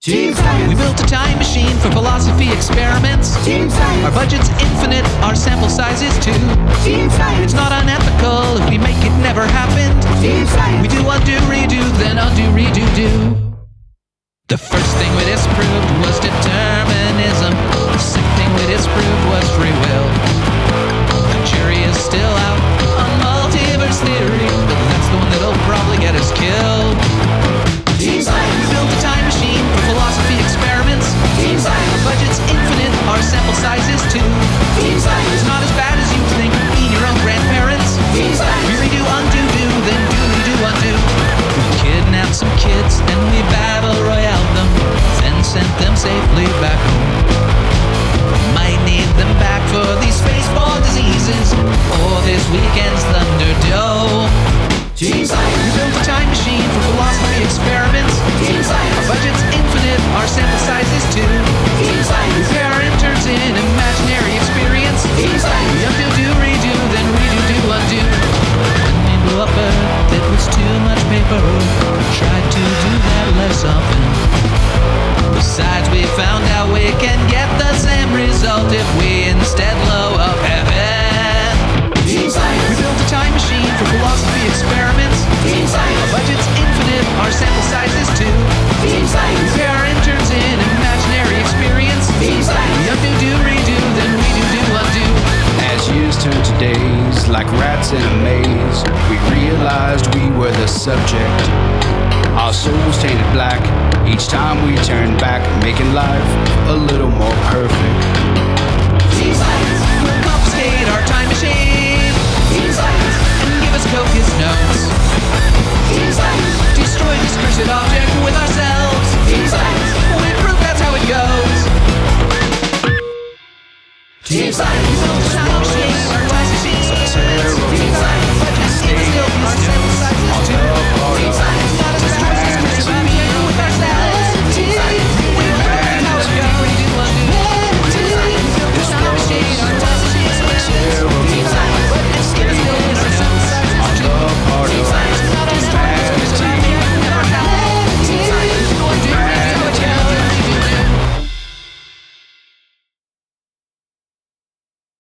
Team Science. We built a time machine for philosophy experiments. Team Science. Our budget's infinite, our sample size is too. Team Science. It's not unethical if we make it never happened. Team Science. We do undo, redo, then undo, redo, do. The first thing we disproved was determinism. The second thing we disproved was free will. The jury is still out on multiverse theory, but that's the one that'll probably get us killed. Team Science. We built a time machine for philosophy experiments. Team Science. Our budget's infinite, our sample size is too. Team Science. It's not as bad as you think, being your own grandparents. Team Science. We redo, undo, do, then do, redo, undo. We kidnapped some kids and we battle royale them, then sent them safely back home. Might need them back for these spaceball diseases, or this weekend's Thunderdome. Team Science. We built a time machine for philosophy experiments. Team Science. Our budget's infinite, our sample size is too. Team We Science. pair our interns in imaginary experience. Team Science. We undo, do, redo, then redo, do, undo. When we blew up Earth, it was too much paper. We tried to do that less often. Besides, we found out we can get the same result if we instead blow up heaven. Team Science. We built a time machine for philosophy experiments. Team Science. Our budget's infinite, our sample size is too. Team We Science. pair our interns in imaginary experience. Team We Science. undo, do, redo, then redo, do, undo. As years turned to days, like rats in a maze, we realized we were the subject. Our souls tainted black each time we turned back, making life a little more perfect. Team Science. We'll confiscate our time machine Team Science. and give us copious notes. Team Science. Destroy this cursed object with ourselves. Team Science. We prove that's how it goes. Team We Science. built a time